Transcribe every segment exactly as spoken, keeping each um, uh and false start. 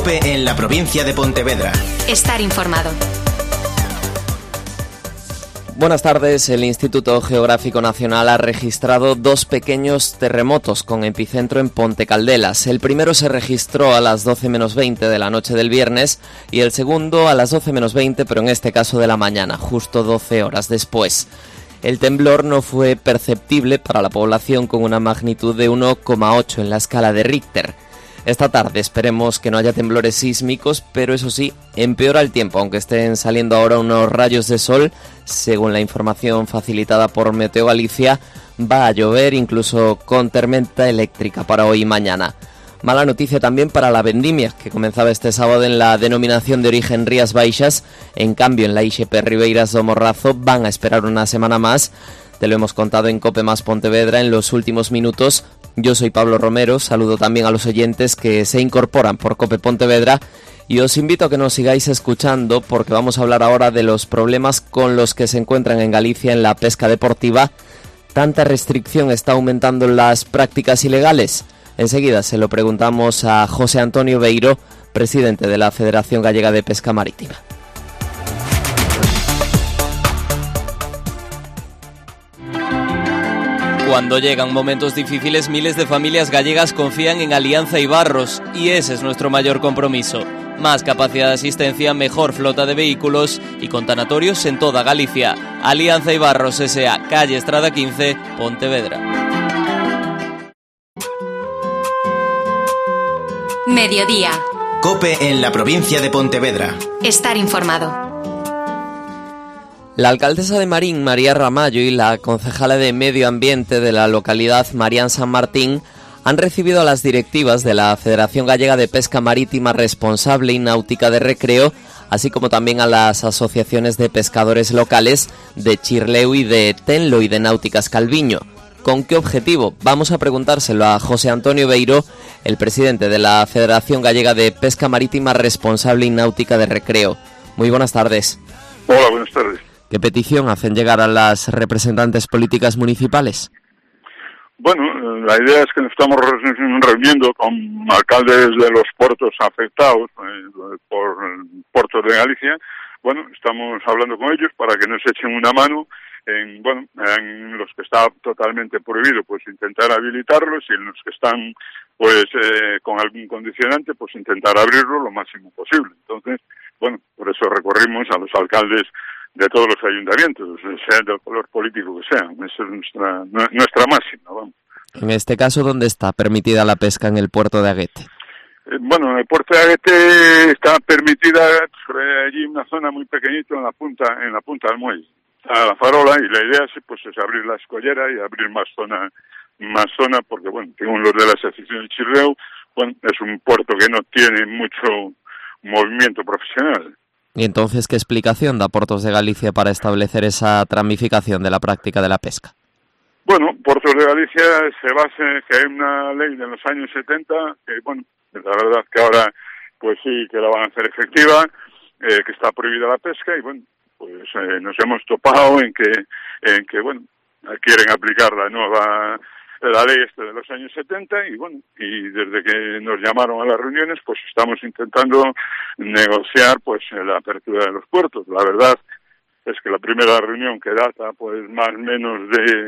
COPE en la provincia de Pontevedra. Estar informado. Buenas tardes. El Instituto Geográfico Nacional ha registrado dos pequeños terremotos con epicentro en Ponte Caldelas. El primero se registró a las doce menos veinte de la noche del viernes y el segundo a las doce menos veinte, pero en este caso de la mañana, justo doce horas después. El temblor no fue perceptible para la población, con una magnitud de uno coma ocho en la escala de Richter. Esta tarde esperemos que no haya temblores sísmicos, pero eso sí, empeora el tiempo, aunque estén saliendo ahora unos rayos de sol. Según la información facilitada por Meteo Galicia, va a llover incluso con tormenta eléctrica para hoy y mañana. Mala noticia también para la vendimia, que comenzaba este sábado en la denominación de origen Rías Baixas. En cambio, en la I X P Ribeiras do Morrazo van a esperar una semana más. Te lo hemos contado en COPE más Pontevedra en los últimos minutos. Yo soy Pablo Romero, saludo también a los oyentes que se incorporan por COPE Pontevedra y os invito a que nos sigáis escuchando, porque vamos a hablar ahora de los problemas con los que se encuentran en Galicia en la pesca deportiva. ¿Tanta restricción está aumentando las prácticas ilegales? Enseguida se lo preguntamos a José Antonio Beiro, presidente de la Federación Gallega de Pesca Marítima. Cuando llegan momentos difíciles, miles de familias gallegas confían en Alianza Ibarros, y ese es nuestro mayor compromiso. Más capacidad de asistencia, mejor flota de vehículos y con tanatorios en toda Galicia. Alianza Ibarros S A, calle Estrada quince, Pontevedra. Mediodía. COPE en la provincia de Pontevedra. Estar informado. La alcaldesa de Marín, María Ramallo, y la concejala de Medio Ambiente de la localidad, Marián San Martín, han recibido las directivas de la Federación Gallega de Pesca Marítima Responsable y Náutica de Recreo, así como también a las asociaciones de pescadores locales de Chirleu y de Tenlo y de Náuticas Calviño. ¿Con qué objetivo? Vamos a preguntárselo a José Antonio Beiro, el presidente de la Federación Gallega de Pesca Marítima Responsable y Náutica de Recreo. Muy buenas tardes. Hola, buenas tardes. ¿Qué petición hacen llegar a las representantes políticas municipales? Bueno, la idea es que nos estamos reuniendo con alcaldes de los puertos afectados eh, por puertos de Galicia. Bueno, estamos hablando con ellos para que nos echen una mano en, bueno, en los que está totalmente prohibido, pues intentar habilitarlos, y en los que están, pues, eh, con algún condicionante, pues intentar abrirlo lo máximo posible. Entonces, bueno, por eso recorrimos a los alcaldes de todos los ayuntamientos, sea del color político que sea. Esa es nuestra nuestra máxima, vamos. En este caso, ¿dónde está permitida la pesca en el puerto de Aguete? Eh, bueno, en el puerto de Aguete está permitida eh, allí una zona muy pequeñita en la punta en la punta del muelle, a la farola, y la idea es, pues, es abrir la escollera y abrir más zona, más zona, porque, bueno, según los de la asociación de Chirleu, bueno, es un puerto que no tiene mucho movimiento profesional. ¿Y entonces qué explicación da Puertos de Galicia para establecer esa tramificación de la práctica de la pesca? Bueno, Puertos de Galicia se basa en que hay una ley de los años setenta, que, bueno, la verdad que ahora, pues sí, que la van a hacer efectiva, eh, que está prohibida la pesca, y bueno, pues eh, nos hemos topado en que, en que, bueno, quieren aplicar la nueva, la ley esta de los años setenta, y bueno, y desde que nos llamaron a las reuniones, pues estamos intentando negociar, pues, la apertura de los puertos. La verdad es que la primera reunión, que data, pues, más o menos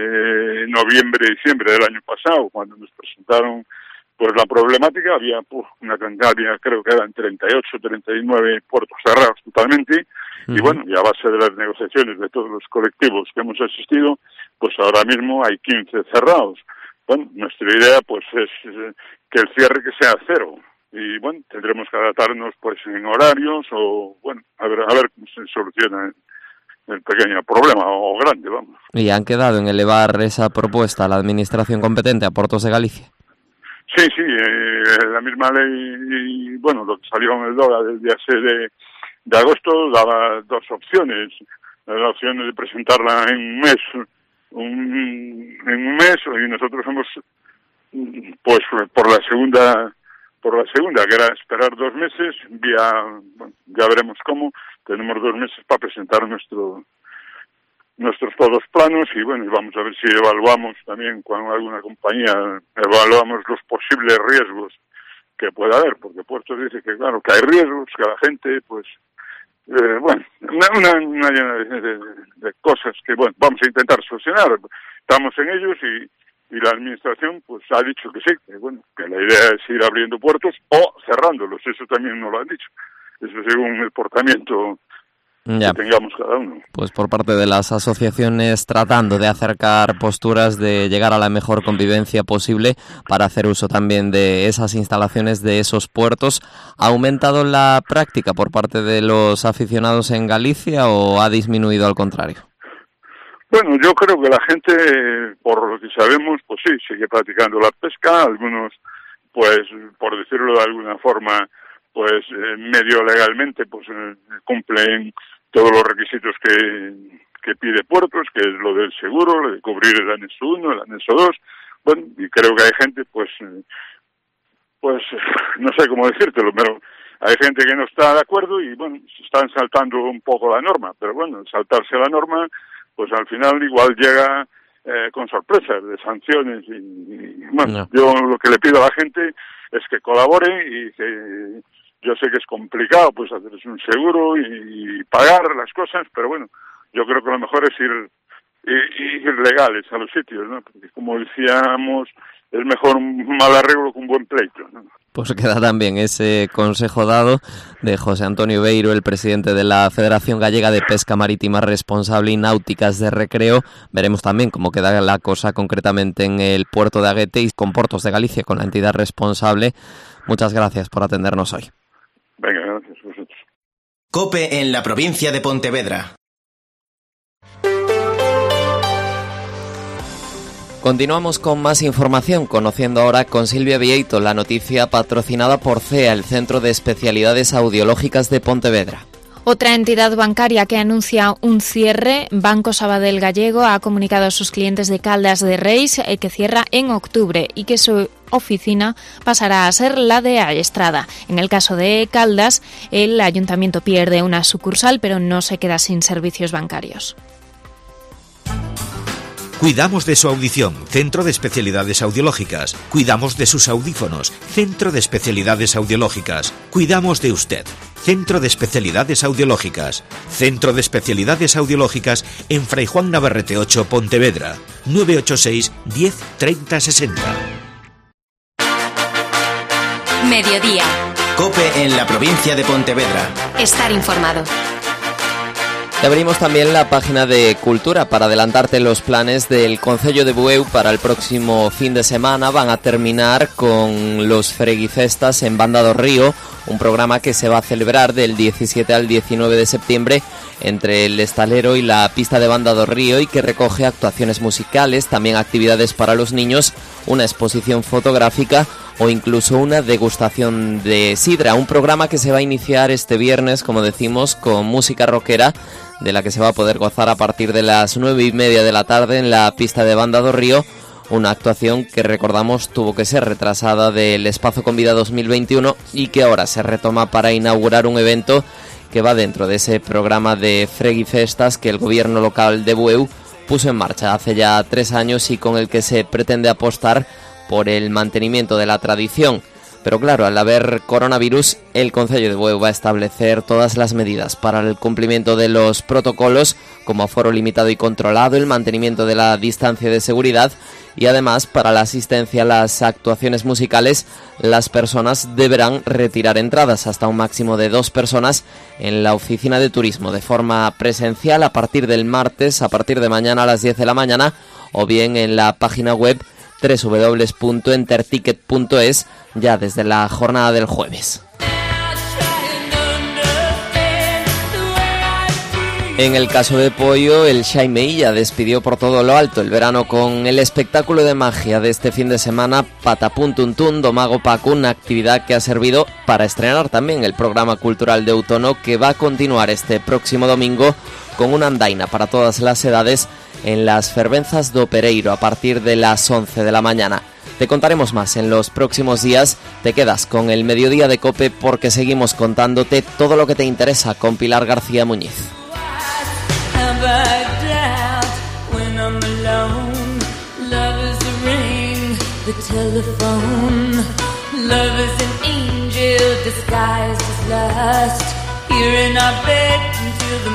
de noviembre, diciembre del año pasado, cuando nos presentaron, pues, la problemática, había, pues, una cantidad, había, creo que eran treinta y ocho, treinta y nueve puertos cerrados totalmente, uh-huh. Y bueno, y a base de las negociaciones de todos los colectivos que hemos asistido, pues ahora mismo hay quince cerrados. Bueno, nuestra idea, pues, es que el cierre que sea cero, y bueno, tendremos que adaptarnos, pues, en horarios, o bueno, a ver, a ver cómo se soluciona el pequeño problema, o grande, vamos. ¿Y han quedado en elevar esa propuesta a la administración competente, a Puertos de Galicia? Sí, sí, eh, la misma ley, y bueno, lo que salió en el DOGA del día seis de, de agosto daba dos opciones. La opción de presentarla en un mes, un, en un mes, y nosotros hemos, pues, por la segunda, por la segunda, que era esperar dos meses, vía, bueno, ya veremos cómo, tenemos dos meses para presentar nuestro nuestros todos planos, y bueno, y vamos a ver si evaluamos también con alguna compañía, evaluamos los posibles riesgos que pueda haber, porque Puertos dice que claro, que hay riesgos, que la gente, pues, eh, bueno, una, una, una llena de, de, de cosas que, bueno, vamos a intentar solucionar. Estamos en ellos y, y la administración, pues, ha dicho que sí, que bueno, que la idea es ir abriendo puertos o cerrándolos, eso también nos lo han dicho. Eso según el portamiento ya. que tengamos cada uno. Pues por parte de las asociaciones tratando de acercar posturas, de llegar a la mejor convivencia posible para hacer uso también de esas instalaciones, de esos puertos. ¿Ha aumentado la práctica por parte de los aficionados en Galicia o ha disminuido al contrario? Bueno, yo creo que la gente, por lo que sabemos, pues sí, sigue practicando la pesca. Algunos, pues, por decirlo de alguna forma, pues eh, medio legalmente pues eh, cumplen todos los requisitos que, que pide Puertos, que es lo del seguro, lo de cubrir el anexo uno, el anexo dos, bueno, y creo que hay gente, pues, eh, pues no sé cómo decírtelo, pero hay gente que no está de acuerdo y, bueno, se están saltando un poco la norma, pero bueno, saltarse la norma, pues al final igual llega eh, con sorpresas de sanciones y, y bueno, no. Yo lo que le pido a la gente es que colabore y que yo sé que es complicado, pues, hacerse un seguro y, y pagar las cosas, pero bueno, yo creo que lo mejor es ir, ir, ir legales a los sitios, ¿no? Porque como decíamos, es mejor un mal arreglo que un buen pleito, ¿no? Pues queda también ese consejo dado de José Antonio Beiro, el presidente de la Federación Gallega de Pesca Marítima Responsable y Náuticas de Recreo. Veremos también cómo queda la cosa concretamente en el puerto de Aguete y con Portos de Galicia, con la entidad responsable. Muchas gracias por atendernos hoy. Venga, gracias a vosotros. COPE en la provincia de Pontevedra. Continuamos con más información, conociendo ahora con Silvia Vieito la noticia patrocinada por C E A, el Centro de Especialidades Audiológicas de Pontevedra. Otra entidad bancaria que anuncia un cierre, Banco Sabadell Gallego, ha comunicado a sus clientes de Caldas de Reis eh, que cierra en octubre y que su oficina pasará a ser la de Estrada. En el caso de Caldas, el ayuntamiento pierde una sucursal, pero no se queda sin servicios bancarios. Cuidamos de su audición, Centro de Especialidades Audiológicas. Cuidamos de sus audífonos, Centro de Especialidades Audiológicas. Cuidamos de usted, Centro de Especialidades Audiológicas. Centro de Especialidades Audiológicas en Fray Juan Navarrete ocho, Pontevedra. nueve ocho seis, diez, treinta, sesenta. Mediodía. COPE en la provincia de Pontevedra. Estar informado. Te abrimos también la página de Cultura para adelantarte los planes del Concello de Bueu para el próximo fin de semana. Van a terminar con los Freguifestas en Banda do Río, un programa que se va a celebrar del diecisiete al diecinueve de septiembre entre el Estalero y la pista de Banda do Río y que recoge actuaciones musicales, también actividades para los niños, una exposición fotográfica o incluso una degustación de sidra. Un programa que se va a iniciar este viernes, como decimos, con música rockera, de la que se va a poder gozar a partir de las nueve y media de la tarde en la pista de Banda do Río, una actuación que recordamos tuvo que ser retrasada del Espacio Convida dos mil veintiuno y que ahora se retoma para inaugurar un evento que va dentro de ese programa de Freguifestas que el gobierno local de Bueu puso en marcha hace ya tres años y con el que se pretende apostar por el mantenimiento de la tradición. Pero claro, al haber coronavirus, el Concello de Bueu va a establecer todas las medidas para el cumplimiento de los protocolos, como aforo limitado y controlado, el mantenimiento de la distancia de seguridad y además para la asistencia a las actuaciones musicales, las personas deberán retirar entradas hasta un máximo de dos personas en la oficina de turismo de forma presencial a partir del martes, a partir de mañana a las diez de la mañana o bien en la página web doble u doble u doble u punto enterticket punto es ya desde la jornada del jueves. En el caso de Pollo, el Xaimeilla despidió por todo lo alto el verano con el espectáculo de magia de este fin de semana Patapún Tuntún do Mago Paco, una actividad que ha servido para estrenar también el programa cultural de Outono que va a continuar este próximo domingo con una andaina para todas las edades en las Fervenzas do Pereiro a partir de las once de la mañana. Te contaremos más en los próximos días. Te quedas con el Mediodía de COPE porque seguimos contándote todo lo que te interesa con Pilar García Muñiz. Love is an angel disguised as lust. Here in our bed until